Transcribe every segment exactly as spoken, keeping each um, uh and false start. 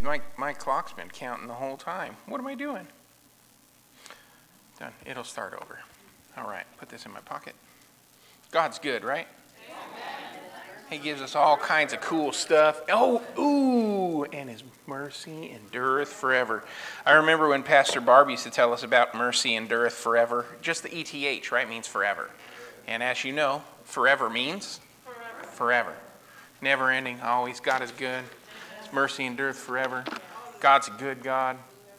my, my clock's been counting the whole time. What am I doing? Done. It'll start over. All right, put this in my pocket. God's good, right? He gives us all kinds of cool stuff. Oh, ooh, and his mercy endureth forever. I remember when Pastor Barb used to tell us about mercy endureth forever. Just the E T H, right, means forever. And as you know, forever means forever. forever. Never ending, always. God is good. His mercy endureth forever. God's a good God.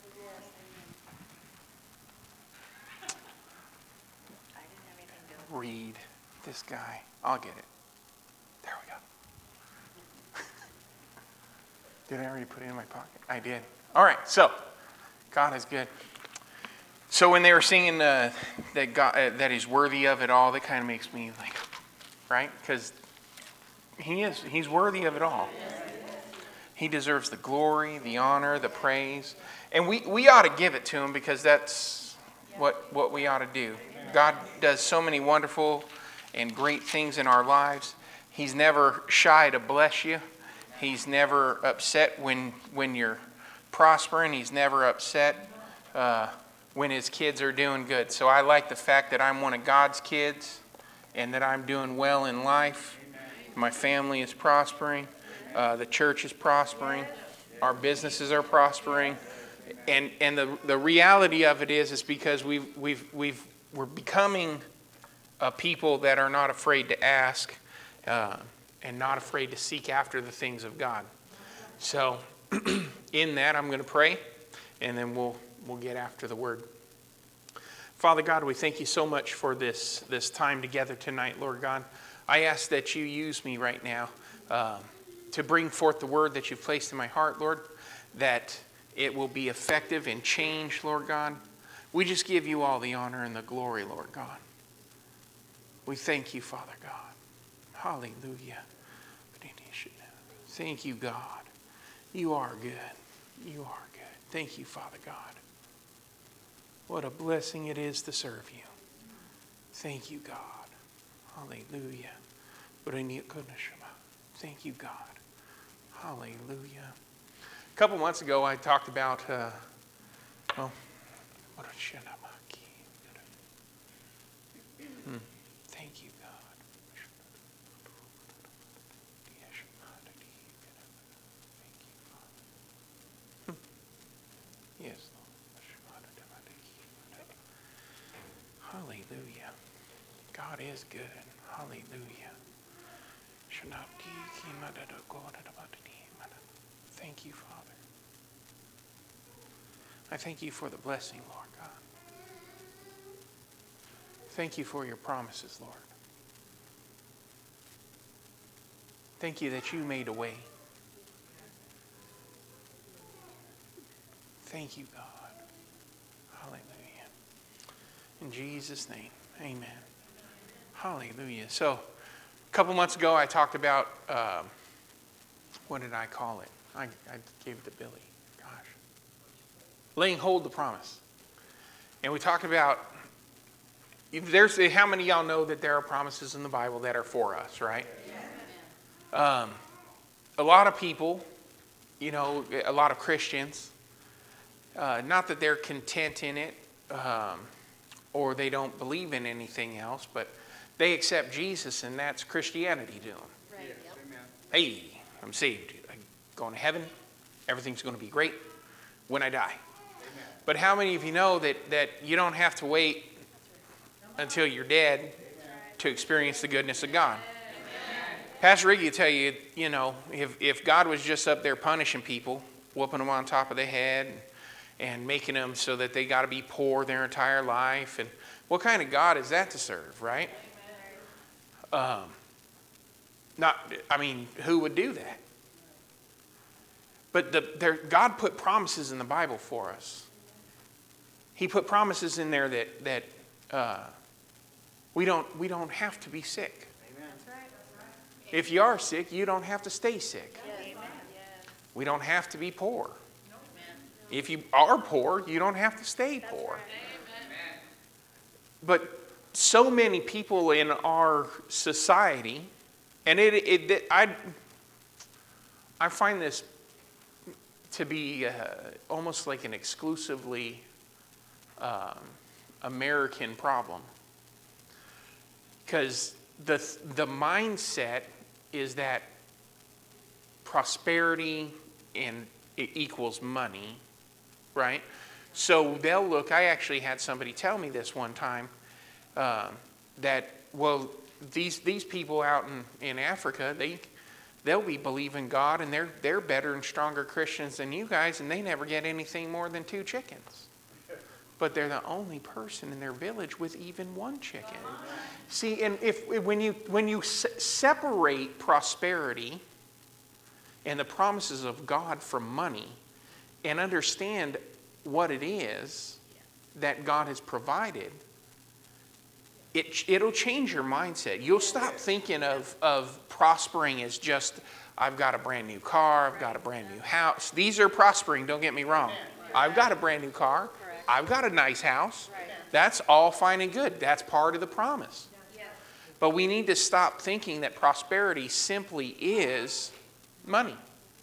Read this guy. I'll get it. There we go. Did I already put it in my pocket? I did. All right, so God is good. So when they were singing uh, that God, uh, that He's worthy of it all, that kind of makes me like, right? Because He is. He's worthy of it all. He deserves the glory, the honor, the praise. And we, we ought to give it to Him because that's what, what we ought to do. God does so many wonderful and great things in our lives. He's never shy to bless you. He's never upset when when you're prospering. He's never upset uh, when His kids are doing good. So I like the fact that I'm one of God's kids and that I'm doing well in life. My family is prospering. Uh, the church is prospering. Our businesses are prospering. And and the, the reality of it is is because we've we've we've we're becoming a people that are not afraid to ask uh, and not afraid to seek after the things of God. So in that, I'm going to pray, and then we'll we'll get after the word. Father God, we thank you so much for this, this time together tonight, Lord God. I ask that you use me right now uh, to bring forth the word that you've placed in my heart, Lord, that it will be effective and change, Lord God. We just give you all the honor and the glory, Lord God. We thank you, Father God. Hallelujah. Thank you, God. You are good. You are good. Thank you, Father God. What a blessing it is to serve you. Thank you, God. Hallelujah. Thank you, God. Hallelujah. A couple months ago, I talked about, uh, well, hmm. Thank you, God. Hmm. Yes, Lord. Hallelujah. God is good. Hallelujah. Thank you, Father. I thank you for the blessing, Lord God. Thank you for your promises, Lord. Thank you that you made a way. Thank you, God. Hallelujah. In Jesus' name, amen. Hallelujah. So, a couple months ago, I talked about, um, what did I call it? I, I gave it to Billy. Gosh. Laying hold the promise. And we talked about, there's how many of y'all know that there are promises in the Bible that are for us, right? Um, a lot of people, you know, a lot of Christians, uh, not that they're content in it, um, or they don't believe in anything else, but they accept Jesus, and that's Christianity to them. Right. Yep. Hey, I'm saved. I'm going to heaven. Everything's going to be great when I die. Amen. But how many of you know that, that you don't have to wait until you're dead Amen. To experience the goodness of God? Amen. Pastor Ricky will tell you, you know, if, if God was just up there punishing people, whooping them on top of the head, and, and making them so that they got to be poor their entire life, and what kind of God is that to serve, right? Um, not, I mean, who would do that? But the, there, God put promises in the Bible for us. He put promises in there that that uh, we don't we don't have to be sick. Amen. That's right. That's right. If you are sick, you don't have to stay sick. Yes. We don't have to be poor. No. If you are poor, you don't have to stay That's poor. Right. Amen. But so many people in our society, and it, it, it I, I find this to be uh, almost like an exclusively um, American problem. Because the the mindset is that prosperity and it equals money, right? So they'll look, I actually had somebody tell me this one time, um, that, well, these these people out in, in Africa, they, they'll be believing God, and they're, they're better and stronger Christians than you guys, and they never get anything more than two chickens. But they're the only person in their village with even one chicken. See, and if when you when you se- separate prosperity and the promises of God from money, and understand what it is that God has provided, it it'll change your mindset. You'll stop thinking of of prospering as just, I've got a brand new car, I've got a brand new house. These are prospering, don't get me wrong. I've got a brand new car. I've got a nice house. That's all fine and good. That's part of the promise. But we need to stop thinking that prosperity simply is money.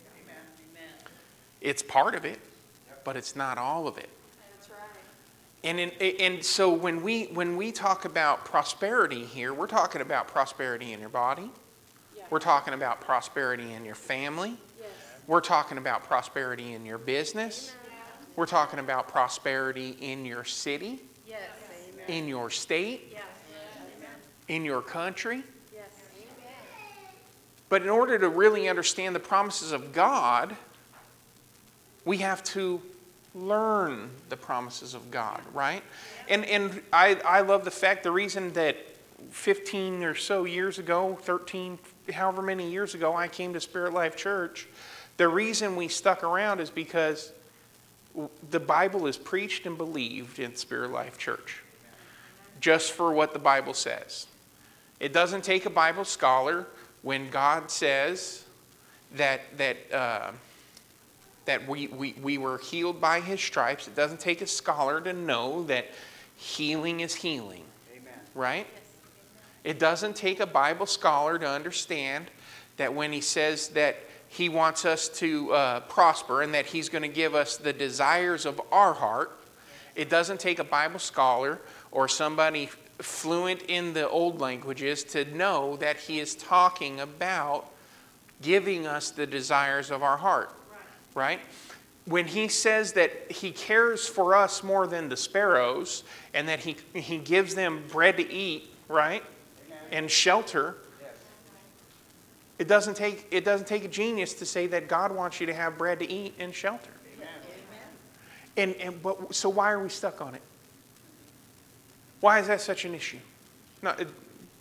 It's part of it, but it's not all of it. And in, and so when we when we talk about prosperity here, we're talking about prosperity in your body. We're talking about prosperity in your family. We're talking about prosperity in your business. We're talking about prosperity in your city, yes. In your state, yes. In your country. Yes. But in order to really understand the promises of God, we have to learn the promises of God, right? And and I, I love the fact, the reason that fifteen or so years ago, thirteen, however many years ago, I came to Spirit Life Church, the reason we stuck around is because the Bible is preached and believed in Spirit Life Church, just for what the Bible says. It doesn't take a Bible scholar when God says that that uh, that we, we we were healed by His stripes. It doesn't take a scholar to know that healing is healing. Amen. Right? It doesn't take a Bible scholar to understand that when He says that He wants us to uh, prosper and that He's going to give us the desires of our heart. It doesn't take a Bible scholar or somebody fluent in the old languages to know that He is talking about giving us the desires of our heart, right? When He says that He cares for us more than the sparrows and that He, he gives them bread to eat, right, and shelter, It doesn't take it doesn't take a genius to say that God wants you to have bread to eat and shelter. Amen. And and but so why are we stuck on it? Why is that such an issue? No, it,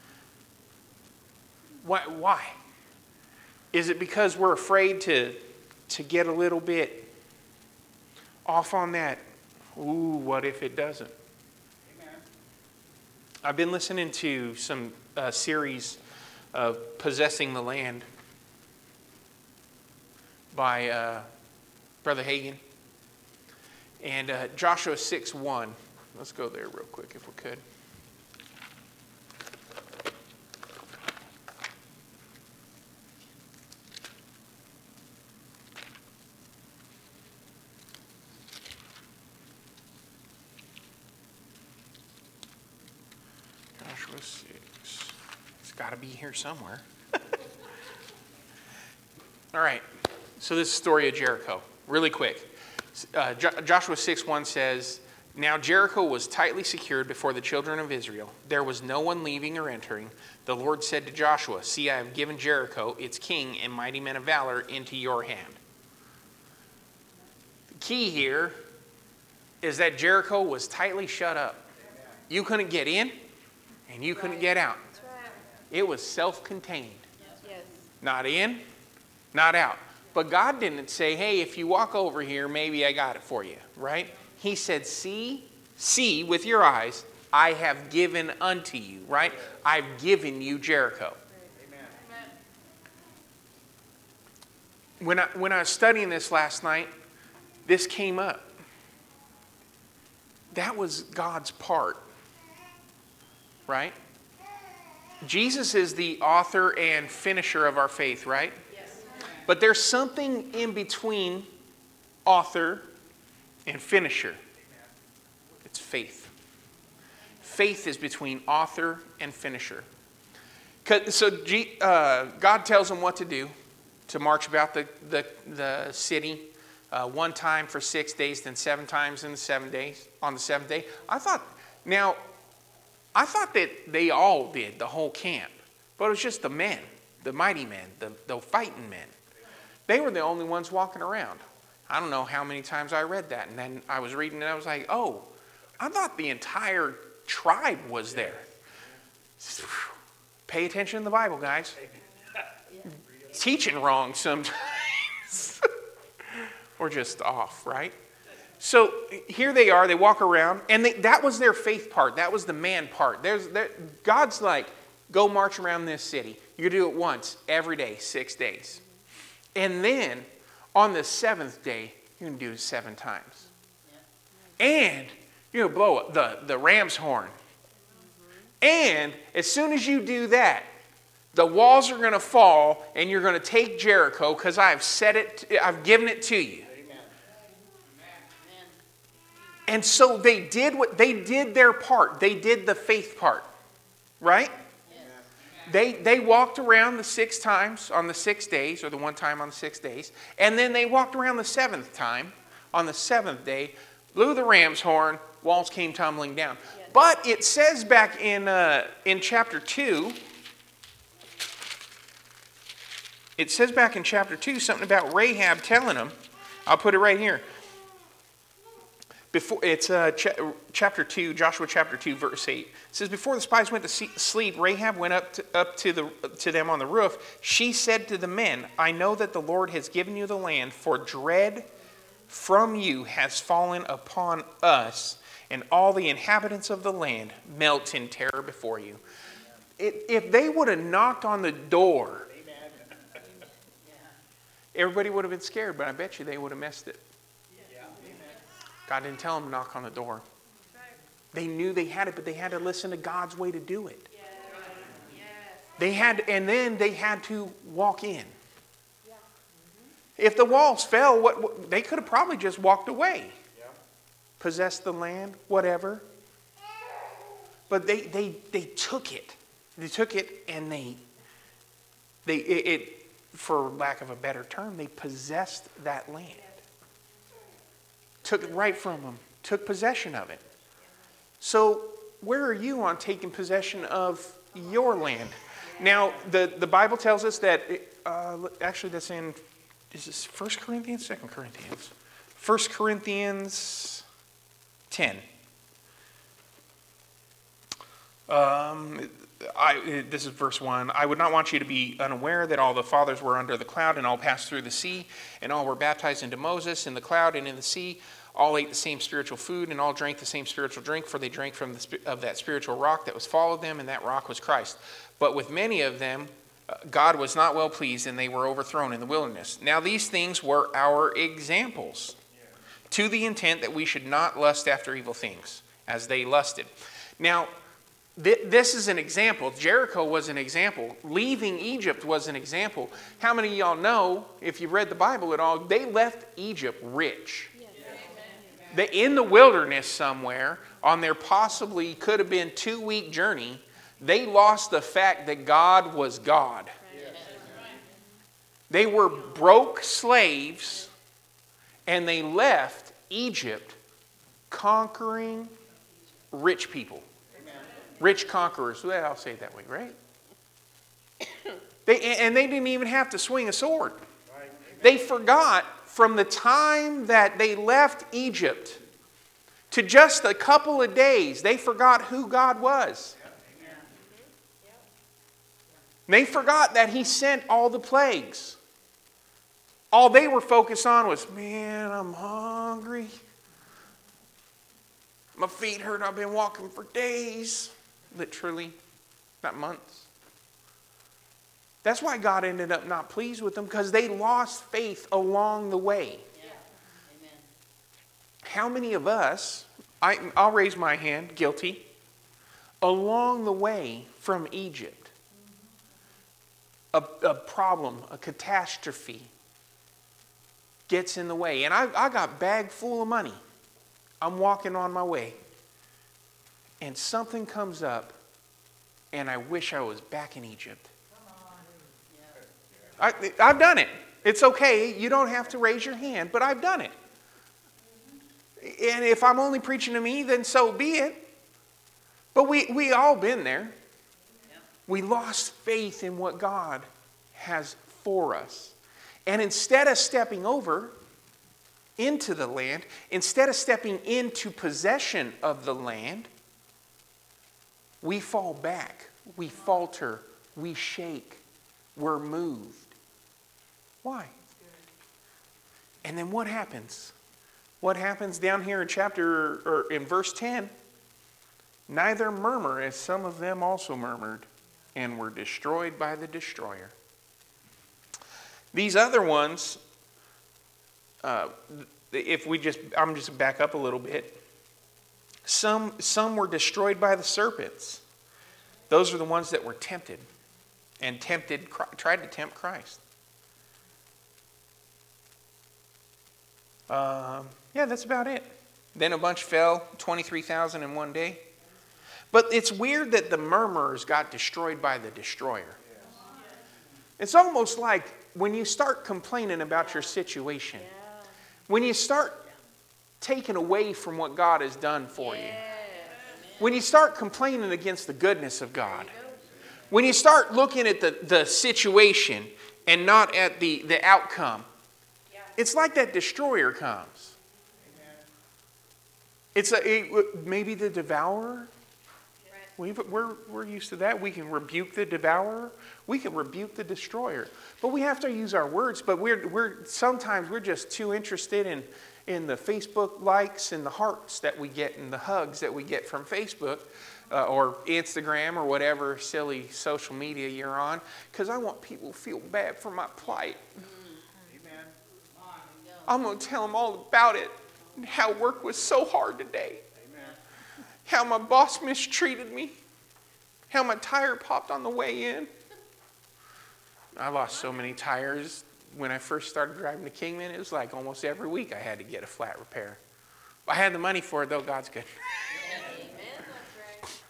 why why? Is it because we're afraid to to get a little bit off on that? Ooh, what if it doesn't? Amen. I've been listening to some uh, series of Possessing the Land by uh, Brother Hagin. And uh, Joshua six one. Let's go there real quick if we could. Joshua six. Got to be here somewhere. All right. So this is the story of Jericho. Really quick. Uh, Jo- Joshua six one says, "Now Jericho was tightly secured before the children of Israel. There was no one leaving or entering. The Lord said to Joshua, 'See, I have given Jericho, its king and mighty men of valor, into your hand.'" The key here is that Jericho was tightly shut up. You couldn't get in and you couldn't get out. It was self-contained. Yes. Not in, not out. But God didn't say, "Hey, if you walk over here, maybe I got it for you," right? He said, see, see with your eyes, I have given unto you, right? I've given you Jericho. Amen. When I, when I was studying this last night, this came up. That was God's part, right? Jesus is the author and finisher of our faith, right? Yes. But there's something in between author, and finisher. It's faith. Faith is between author and finisher. So uh, God tells them what to do, to march about the, the, the city uh, one time for six days, then seven times in the seven days, on the seventh day. I thought, now, I thought that they all did, the whole camp. But it was just the men, the mighty men, the, the fighting men. They were the only ones walking around. I don't know how many times I read that. And then I was reading and I was like, oh, I thought the entire tribe was there. Pay attention to the Bible, guys. Teaching wrong sometimes. Or just off, right? So here they are. They walk around. And they, that was their faith part. That was the man part. There's there, God's like, go march around this city. You do it once, every day, six days. And then on the seventh day, you're going to do it seven times. And you're going to blow the, the ram's horn. And as soon as you do that, the walls are going to fall and you're going to take Jericho because I've said it, I've given it to you. Amen. And so they did what they did their part. They did the faith part. Right? Yes. They they walked around the six times on the six days, or the one time on the six days, and then they walked around the seventh time on the seventh day, blew the ram's horn, walls came tumbling down. Yes. But it says back in uh, in chapter two, it says back in chapter two something about Rahab telling them. I'll put it right here. Before it's uh, ch- chapter two, Joshua chapter two, verse eight. It says, before the spies went to see- sleep, Rahab went up to, up to the to them on the roof. She said to the men, "I know that the Lord has given you the land, for dread from you has fallen upon us, and all the inhabitants of the land melt in terror before you." It, if they would have knocked on the door, everybody would have been scared, but I bet you they would have missed it. God didn't tell them to knock on the door. They knew they had it, but they had to listen to God's way to do it. They had, and then they had to walk in. If the walls fell, what, what they could have probably just walked away, possessed the land, whatever. But they they they took it. They took it, and they they it, it for lack of a better term, they possessed that land. Took it right from them. Took possession of it. So where are you on taking possession of your land? Now, the, the Bible tells us that, it, uh, actually that's in, is this First Corinthians, Second Corinthians? First Corinthians ten. Um, I, this is verse one. I would not want you to be unaware that all the fathers were under the cloud and all passed through the sea, and all were baptized into Moses in the cloud and in the sea. All ate the same spiritual food, and all drank the same spiritual drink, for they drank from the, of that spiritual rock that was followed them, and that rock was Christ. But with many of them, uh, God was not well pleased, and they were overthrown in the wilderness. Now these things were our examples, to the intent that we should not lust after evil things, as they lusted. Now, th- this is an example. Jericho was an example. Leaving Egypt was an example. How many of y'all know, if you've read the Bible at all, they left Egypt rich. They, in the wilderness somewhere, on their possibly could have been two-week journey, they lost the fact that God was God. They were broke slaves, and they left Egypt conquering rich people. Rich conquerors. Well, I'll say it that way, right? They, and they didn't even have to swing a sword. They forgot from the time that they left Egypt to just a couple of days, they forgot who God was. They forgot that He sent all the plagues. All they were focused on was, man, I'm hungry. My feet hurt. I've been walking for days. Literally, not months. That's why God ended up not pleased with them, because they lost faith along the way. Yeah. Amen. How many of us, I, I'll raise my hand, guilty, along the way from Egypt, a, a problem, a catastrophe, gets in the way. And I, I got a bag full of money. I'm walking on my way. And something comes up, and I wish I was back in Egypt. I, I've done it. It's okay. You don't have to raise your hand, but I've done it. And if I'm only preaching to me, then so be it. But we we all been there. We lost faith in what God has for us. And instead of stepping over into the land, instead of stepping into possession of the land, we fall back, we falter, we shake, we're moved. Why? And then what happens? What happens down here in chapter, or in verse ten? Neither murmur, as some of them also murmured, and were destroyed by the destroyer. These other ones, uh, if we just, I'm just back up a little bit. Some, some were destroyed by the serpents. Those are the ones that were tempted and tempted, tried to tempt Christ. Um, yeah, that's about it. Then a bunch fell, twenty-three thousand in one day. But it's weird that the murmurers got destroyed by the destroyer. It's almost like when you start complaining about your situation, when you start taking away from what God has done for you, when you start complaining against the goodness of God, when you start looking at the, the situation and not at the, the outcome, it's like that destroyer comes. It's a, it, maybe the devourer. We've, we're, we're used to that. We can rebuke the devourer. We can rebuke the destroyer. But we have to use our words. But we're, we're sometimes we're just too interested in, in the Facebook likes and the hearts that we get and the hugs that we get from Facebook uh, or Instagram or whatever silly social media you're on. Because I want people to feel bad for my plight. Amen. I'm going to tell them all about it and how work was so hard today. How my boss mistreated me. How my tire popped on the way in. I lost so many tires when I first started driving to Kingman. It was like almost every week I had to get a flat repair. I had the money for it, though. God's good. Amen. That's right.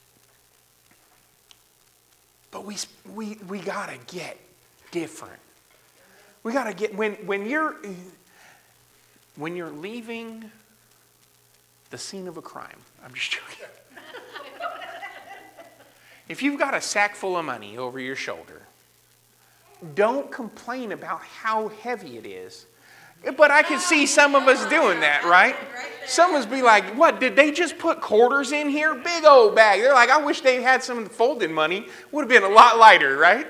But we we we gotta get different. We gotta get when when you're when you're leaving the scene of a crime. I'm just joking. If you've got a sack full of money over your shoulder, don't complain about how heavy it is. But I can see some of us doing that, right? Some of us be like, what, did they just put quarters in here? Big old bag. They're like, I wish they had some folded money. Would have been a lot lighter, right?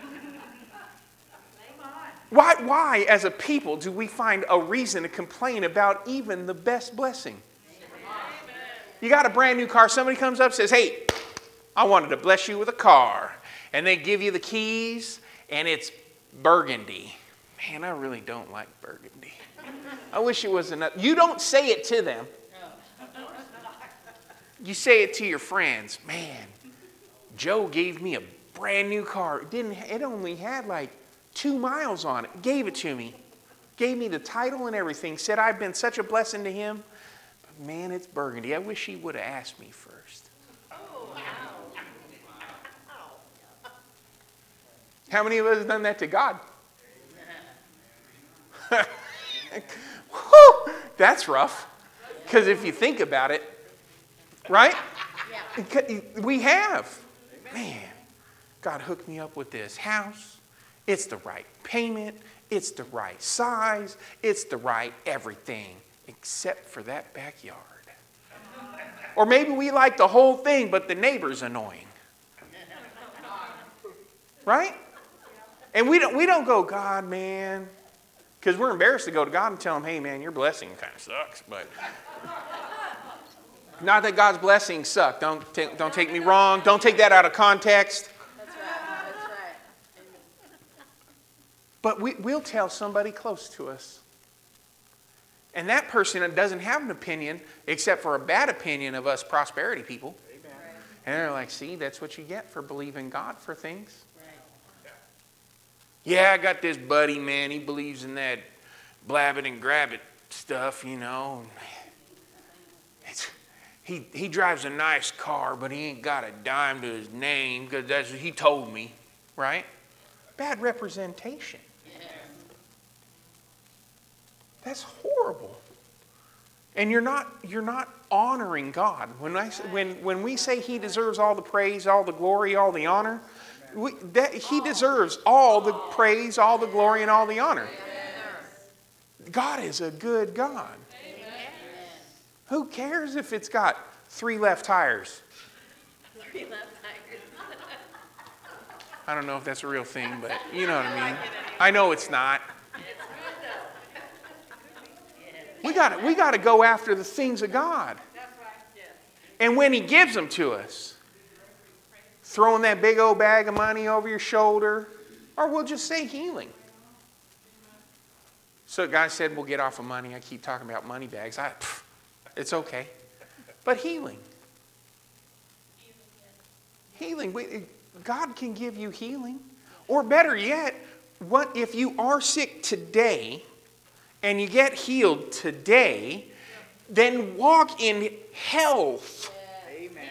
Why, why, as a people, do we find a reason to complain about even the best blessing? You got a brand new car. Somebody comes up and says, hey, I wanted to bless you with a car. And they give you the keys, and it's burgundy. Man, I really don't like burgundy. I wish it was enough. You don't say it to them. You say it to your friends. Man, Joe gave me a brand new car. It didn't. It only had like two miles on it. Gave it to me. Gave me the title and everything. Said I've been such a blessing to him. Man, it's burgundy. I wish he would have asked me first. Oh, wow. How many of us have done that to God? Whew, that's rough. Because if you think about it, right? Yeah. We have. Man, God hooked me up with this house. It's the right payment. It's the right size. It's the right everything. Except for that backyard. Or maybe we like the whole thing, but the neighbor's annoying. Right? And we don't, we don't go, God, man. Because we're embarrassed to go to God and tell him, hey, man, your blessing kind of sucks. But not that God's blessings suck. Don't, take, don't take me wrong. Don't take that out of context. That's right. That's right. But we, we'll tell somebody close to us. And that person doesn't have an opinion except for a bad opinion of us prosperity people. Amen. And they're like, see, that's what you get for believing God for things. Right. Yeah, I got this buddy, man. He believes in that blab it and grab it stuff, you know. It's, he, he drives a nice car, but he ain't got a dime to his name because that's what he told me, right? Bad representation. That's horrible. And you're not you're not honoring God. When I when when we say he deserves all the praise, all the glory, all the honor, we, that he deserves all the praise, all the glory, and all the honor. God is a good God. Who cares if it's got three left tires? Three left tires. I don't know if that's a real thing, but you know what I mean. I know it's not. We got we got to go after the things of God. And when he gives them to us, throwing that big old bag of money over your shoulder, or we'll just say healing. So the guy said, we'll get off of money. I keep talking about money bags. I, pff, it's okay. But healing. Healing. We, God can give you healing. Or better yet, what if you are sick today and you get healed today, then walk in health. Amen.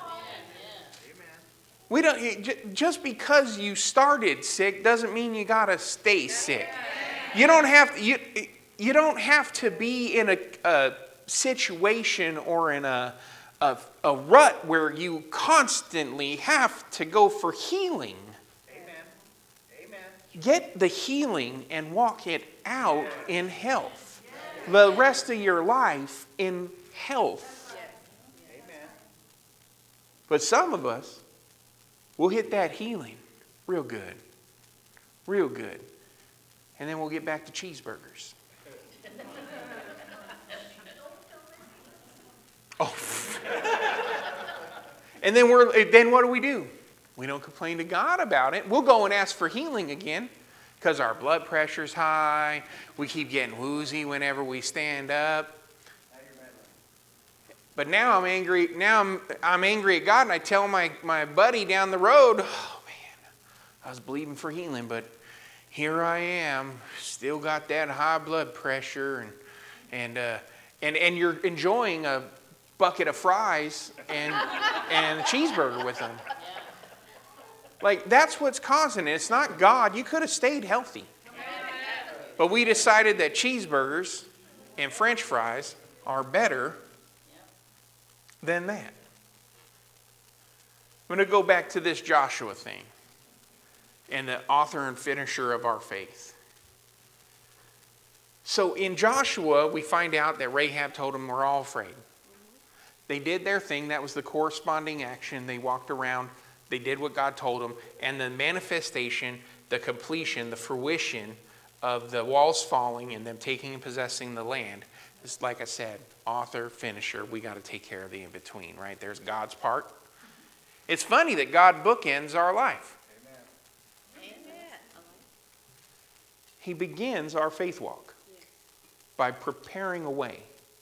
We don't, just because you started sick doesn't mean you got to stay sick. You don't have to, you, you don't have to be in a, a situation or in a, a, a rut where you constantly have to go for healing. Get the healing and walk it out in health. The rest of your life in health. But some of us will hit that healing real good. Real good. And then we'll get back to cheeseburgers. Oh. And then we're then what do we do? We don't complain to God about it. We'll go and ask for healing again because our blood pressure's high. We keep getting woozy whenever we stand up. But now I'm angry. Now I'm, I'm angry at God, and I tell my, my buddy down the road, oh man, I was believing for healing, but here I am, still got that high blood pressure, and and uh, and and you're enjoying a bucket of fries and and a cheeseburger with them. Like, that's what's causing it. It's not God. You could have stayed healthy. But we decided that cheeseburgers and French fries are better than that. I'm going to go back to this Joshua thing and the author and finisher of our faith. So in Joshua, we find out that Rahab told them we're all afraid. They did their thing. That was the corresponding action. They walked around. They did what God told them. And the manifestation, the completion, the fruition of the walls falling and them taking and possessing the land is, like I said, author, finisher. We got to take care of the in-between, right? There's God's part. It's funny that God bookends our life. Amen. He begins our faith walk by preparing a way.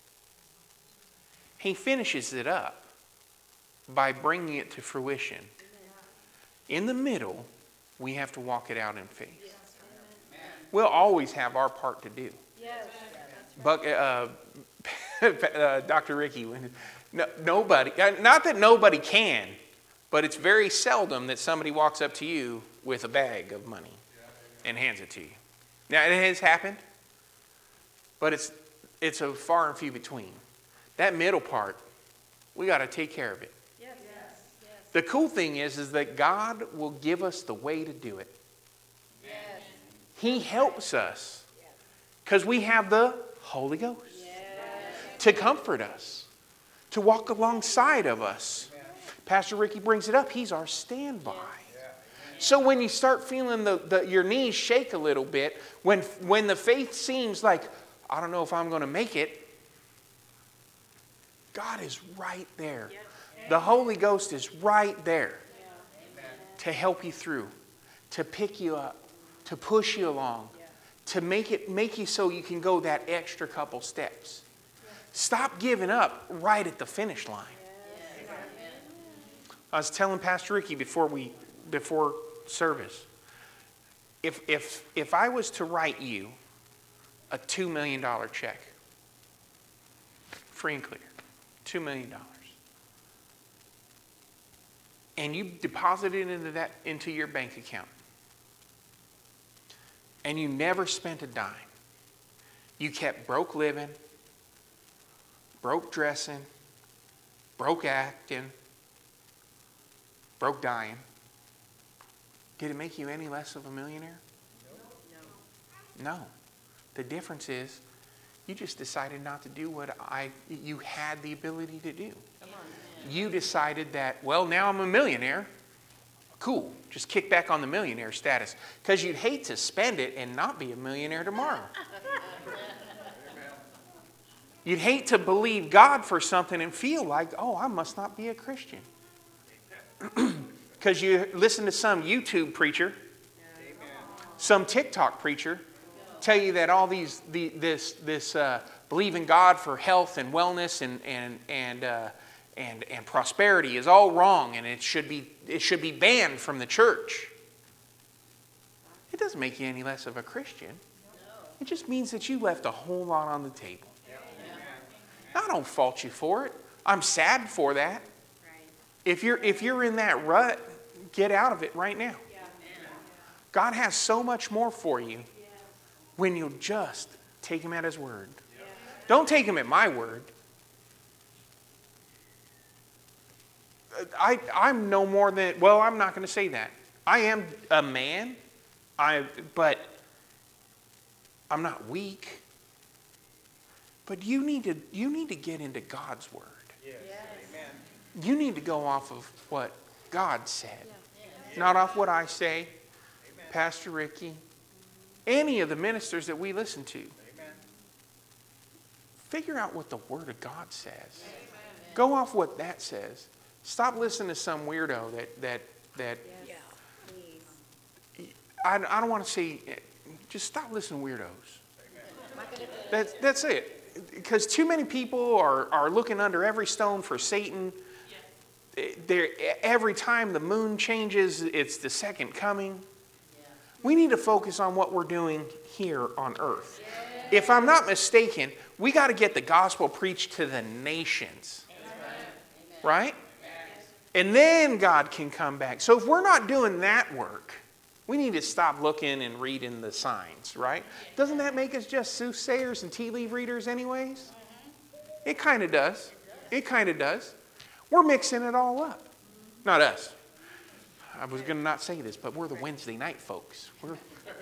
He finishes it up by bringing it to fruition. In the middle, we have to walk it out in faith. We'll always have our part to do. But uh, uh, Doctor Ricky, no, nobody, not that nobody can, but it's very seldom that somebody walks up to you with a bag of money and hands it to you. Now, it has happened, but it's it's a far and few between. That middle part, we got to take care of it. The cool thing is, is that God will give us the way to do it. Yes. He helps us because we have the Holy Ghost yes. to comfort us, to walk alongside of us. Amen. Pastor Ricky brings it up. He's our standby. Yes. So when you start feeling the, the, your knees shake a little bit, when, when the faith seems like, I don't know if I'm going to make it, God is right there. Yes. The Holy Ghost is right there yeah. to help you through, to pick you up, to push you along, yeah. to make it make you so you can go that extra couple steps. Yeah. Stop giving up right at the finish line. Yeah. I was telling Pastor Ricky before we before service, if if if I was to write you a two million dollars check. Free and clear. two million dollars. And you deposit it into that into your bank account. And you never spent a dime. You kept broke living, broke dressing, broke acting, broke dying. Did it make you any less of a millionaire? No. No. The difference is you just decided not to do what I you had the ability to do. You decided that, well, now I'm a millionaire. Cool. Just kick back on the millionaire status. Because you'd hate to spend it and not be a millionaire tomorrow. You'd hate to believe God for something and feel like, oh, I must not be a Christian. Because you listen to some YouTube preacher, some TikTok preacher, tell you that all these the, this this uh, believe in God for health and wellness and and and uh, and and prosperity is all wrong, and it should be it should be banned from the church. It doesn't make you any less of a Christian. It just means that you left a whole lot on the table. I don't fault you for it. I'm sad for that. If you're if you're in that rut, get out of it right now. God has so much more for you when you'll just take Him at His word. Don't take Him at my word. I, I'm no more than, well, I'm not going to say that. I am a man, I, but I'm not weak. But you need to you need to get into God's word. Yes. Amen. You need to go off of what God said. Yeah. Not off what I say, Amen. Pastor Ricky, any of the ministers that we listen to. Amen. Figure out what the Word of God says. Amen. Go off what that says. Stop listening to some weirdo that that that. Yeah. I, I don't want to say. Just stop listening to weirdos. That's that's it. Because too many people are, are looking under every stone for Satan. They're, every time the moon changes, it's the second coming. We need to focus on what we're doing here on earth. If I'm not mistaken, we got to get the gospel preached to the nations. Right? And then God can come back. So if we're not doing that work, we need to stop looking and reading the signs, right? Doesn't that make us just soothsayers and tea leaf readers anyways? It kind of does. It kind of does. We're mixing it all up. Not us. I was going to not say this, but we're the Wednesday night folks. We're,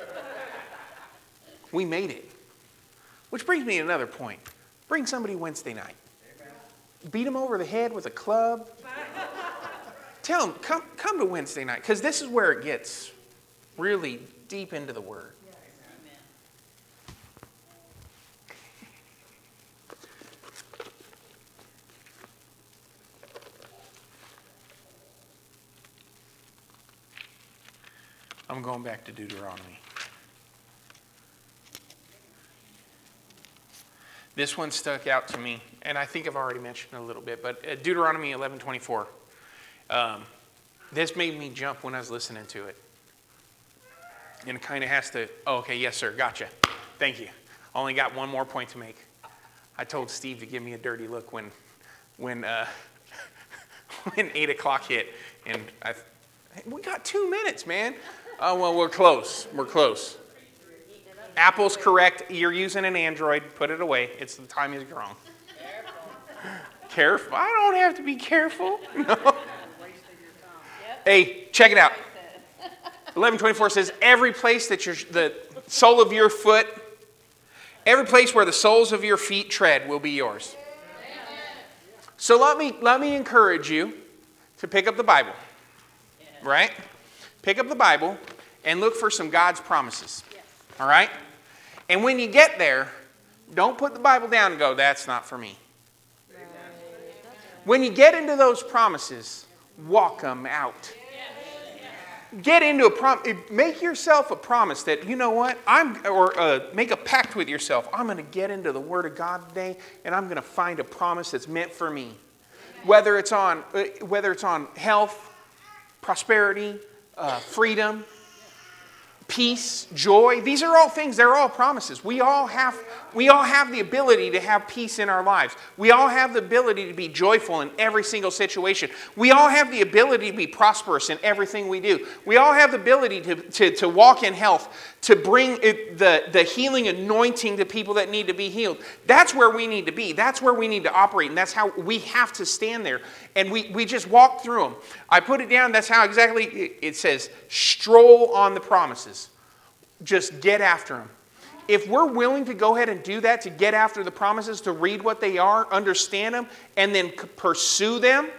we made it. Which brings me to another point. Bring somebody Wednesday night. Beat them over the head with a club. Tell them, come, come to Wednesday night, because this is where it gets really deep into the Word. I'm going back to Deuteronomy. This one stuck out to me, and I think I've already mentioned it a little bit, but Deuteronomy eleven twenty-four. Um, this made me jump when I was listening to it. And it kind of has to, oh, okay, yes, sir, gotcha. Thank you. Only got one more point to make. I told Steve to give me a dirty look when when uh, when eight o'clock hit. And I, we got two minutes, man. Oh, well, we're close. We're close. Apple's correct. You're using an Android. Put it away. It's the time is wrong. Careful. Careful. I don't have to be careful. No. Hey, check it out. eleven twenty-four says, every place that your, the sole of your foot, every place where the soles of your feet tread will be yours. So let me, let me encourage you to pick up the Bible, right? Pick up the Bible and look for some God's promises, all right? And when you get there, don't put the Bible down and go, that's not for me. When you get into those promises, walk them out. Get into a prom. Make yourself a promise that, you know what, I'm, or uh, make a pact with yourself. I'm going to get into the Word of God today, and I'm going to find a promise that's meant for me. Whether it's on, uh, whether it's on health, prosperity, uh, freedom, peace, joy. These are all things. They're all promises. We all have, we all have the ability to have peace in our lives. We all have the ability to be joyful in every single situation. We all have the ability to be prosperous in everything we do. We all have the ability to, to, to walk in health, to bring it, the, the healing anointing to people that need to be healed. That's where we need to be. That's where we need to operate. And that's how we have to stand there. And we, we just walk through them. I put it down. That's how exactly it says, stroll on the promises. Just get after them. If we're willing to go ahead and do that, to get after the promises, to read what they are, understand them, and then pursue them,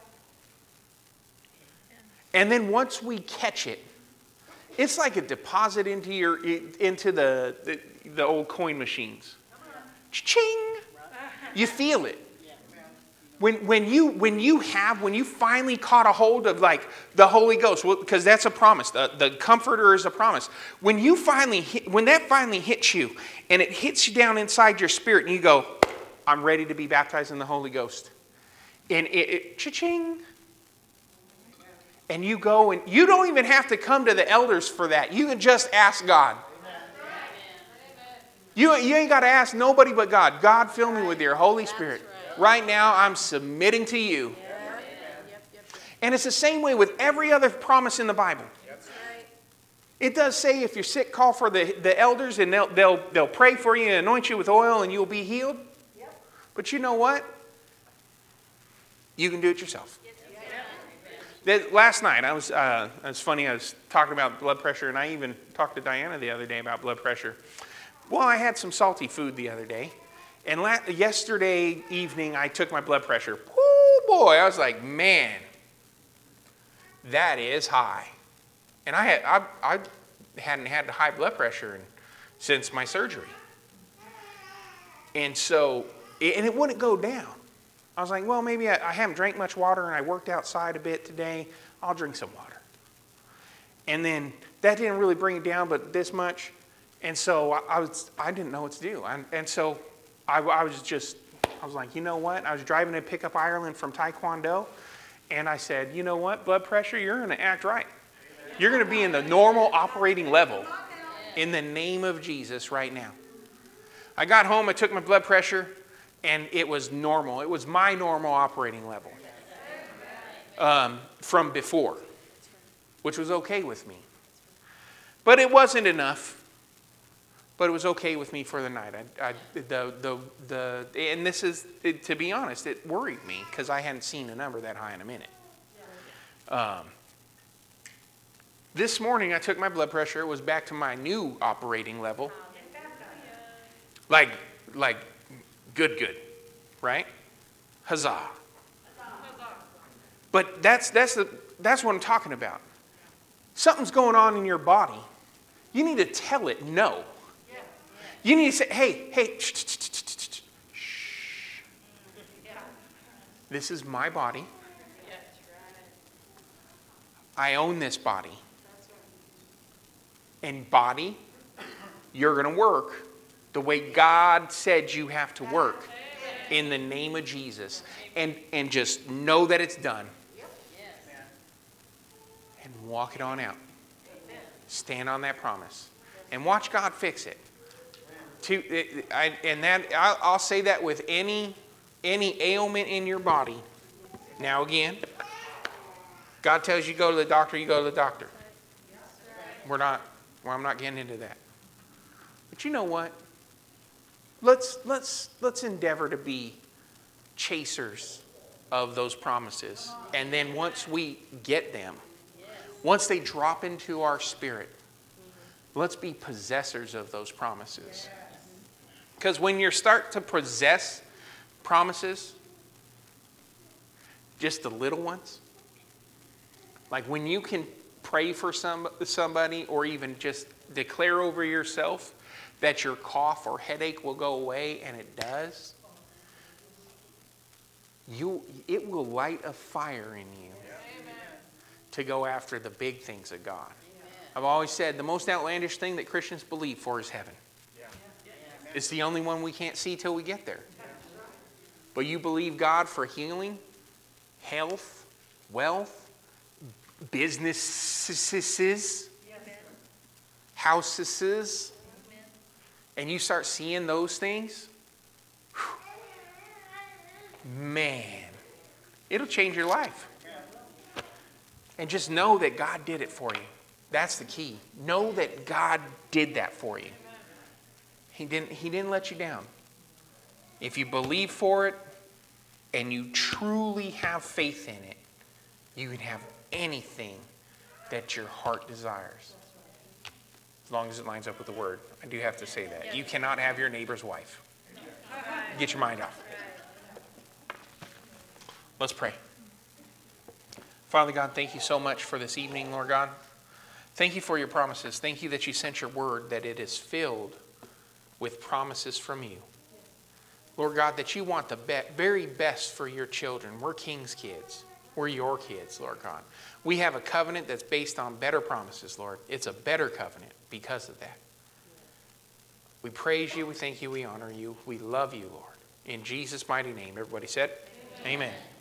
and then once we catch it, it's like a deposit into your into the the, the old coin machines. Cha-ching! You feel it. When, when, you, when you have, when you finally caught a hold of like the Holy Ghost, because that's a promise, the, the Comforter is a promise. When you finally, hit, when that finally hits you, and it hits you down inside your spirit, and you go, I'm ready to be baptized in the Holy Ghost. And it, it cha-ching. And you go, and you don't even have to come to the elders for that. You can just ask God. You, you ain't got to ask nobody but God. God, fill me with your Holy Spirit. Right now, I'm submitting to you. And it's the same way with every other promise in the Bible. It does say if you're sick, call for the, the elders and they'll, they'll, they'll pray for you and anoint you with oil and you'll be healed. But you know what? You can do it yourself. Last night, I was, uh, it was funny, I was talking about blood pressure, and I even talked to Diana the other day about blood pressure. Well, I had some salty food the other day. And la- yesterday evening, I took my blood pressure. Oh boy, I was like, man, that is high. And I, had, I, I hadn't had high blood pressure in, since my surgery. And so, and it wouldn't go down. I was like, well, maybe I, I haven't drank much water and I worked outside a bit today. I'll drink some water. And then that didn't really bring it down, but this much. And so I, I was, I didn't know what to do. And, and so I, I was just, I was like, you know what? I was driving to pick up Ireland from Taekwondo. And I said, you know what? Blood pressure, you're going to act right. You're going to be in the normal operating level in the name of Jesus right now. I got home, I took my blood pressure, and it was normal. It was my normal operating level um, from before, which was okay with me. But it wasn't enough. But it was okay with me for the night. I, I, the, the, the, and this is, it, to be honest, it worried me because I hadn't seen a number that high in a minute. Um, this morning, I took my blood pressure. It was back to my new operating level. Like, like good, good, right? Huzzah. But that's, that's, the, that's what I'm talking about. Something's going on in your body. You need to tell it no. You need to say, hey, hey, shh, shh, shh, shh, shh. This is my body. I own this body. And body, you're going to work the way God said you have to work in the name of Jesus. And, and just know that it's done. And walk it on out. Stand on that promise. And watch God fix it. To, I, and that I'll, I'll say that with any any ailment in your body. Now again, God tells you go to the doctor, you go to the doctor. We're not. Well, I'm not getting into that. But you know what? Let's let's let's endeavor to be chasers of those promises, and then once we get them, once they drop into our spirit, let's be possessors of those promises. Because when you start to possess promises, just the little ones, like when you can pray for some, somebody or even just declare over yourself that your cough or headache will go away, and it does, you, it will light a fire in you to go after the big things of God. I've always said the most outlandish thing that Christians believe for is heaven. It's the only one we can't see till we get there. But you believe God for healing, health, wealth, businesses. houses, and you start seeing those things, man, it'll change your life. And just know that God did it for you. That's the key. Know that God did that for you. He didn't, he didn't let you down. If you believe for it and you truly have faith in it, you can have anything that your heart desires. As long as it lines up with the word. I do have to say that. You cannot have your neighbor's wife. Get your mind off. Let's pray. Father God, thank you so much for this evening, Lord God. Thank you for your promises. Thank you that you sent your word, that it is filled with promises from you. Lord God, that you want the be- very best for your children. We're king's kids. We're your kids, Lord God. We have a covenant that's based on better promises, Lord. It's a better covenant because of that. We praise you. We thank you. We honor you. We love you, Lord. In Jesus' mighty name. Everybody said, amen. Amen.